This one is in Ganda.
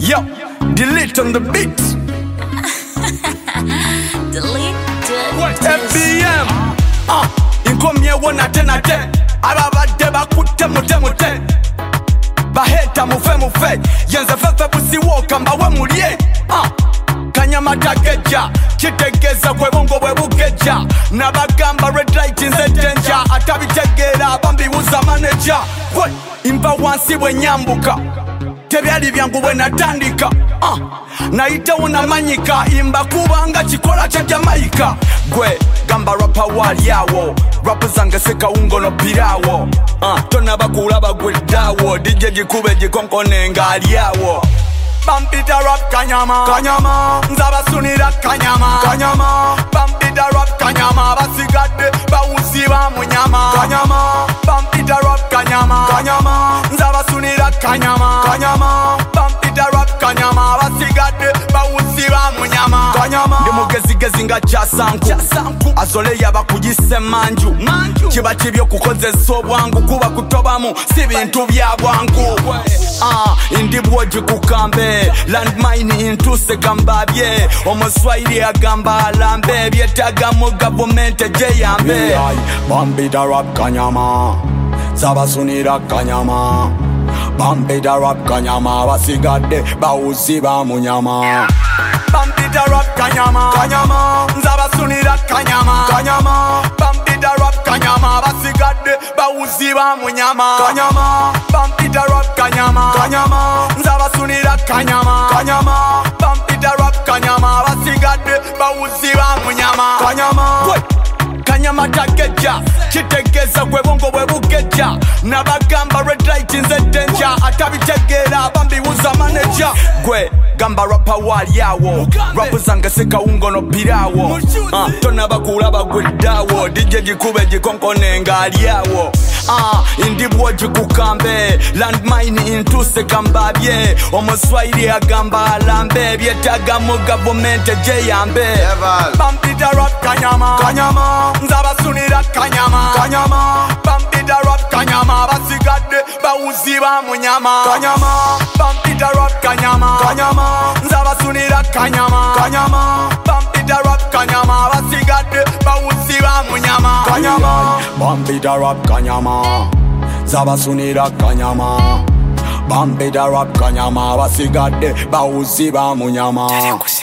Yo, delete on the beat. Delete FBM. Inkomye wona tenate. Ababadde bakutte mute. Baheta mufe. Yenze fefe busiwoka mbawe mulye. Kanyama takeja. Kitegeza kwe bongo bwe bukeja. Nabagamba red light in the danger. Atabitegera bambibuza manager. Imba wansi bwe nyambuka. Tebyali byangu bwe natandika. Naita unamanyika. Imba kubanga chikola cha Jamaica. Gwe gamba rapa wali yawo. Rapa zange seka ungo no pirawo. Tona bakulaba gwe dawo. DJ jikube jikonkone ngali yawo. Bampita rap kanyama Nzaba sunira kanyama Bampita rap kanyama Basigade bawuziba munyama Bampita rap kanyama Nzaba sunira kanyama Bampita rap kanyama Basigade bawuziba munyama Ndi mugezigezi nga kyasanku Azole yaba kugise manju Kiba kibyo kukozesa obwangu Kuba kutobamu si bintu bya bwangu Indi bwoji kukambe Landmine intuse kambabye Omuswahili agamba alambe Byetaga mu government ejeyambe Bambida rap kanyama Zabasunira kanyama Bambida rap kanyama Basigadde bawuziba munyama Bambida rap kanyama Zabasunira kanyama Bambida rap kanyama Basigadde bawuziba munyama Bambida rap kanyama Zabasunira kanyama Bambida rap kanyama Basigadde bawuziba munyama Kanyama takeja Kitegeza kwe bongo bwe bukeja Nabagamba red light in the danger Atabitegera bambibuza manager Gwe gamba rapa wali yawo Rapu zange seka ungo no pirawo Tona bakulaba gwe dawo DJ jikube jikonkone ngali yawo Indi bwoji kukambe Landmine intuse kambabye Omuswahili agamba alambe Byetaga mu government ejeyambe Bampita rap kanyama Nzabasunira kanyama Bampita rap kanyama Basigade bawuziba munyama Bampita rap kanyama Nzabasunira kanyama Bampita rap kanyama Basigade bawuziba munyama Bampita rap kanyama Zabasunira kanyama Bampita rap kanyama Basigade bawuziba munyama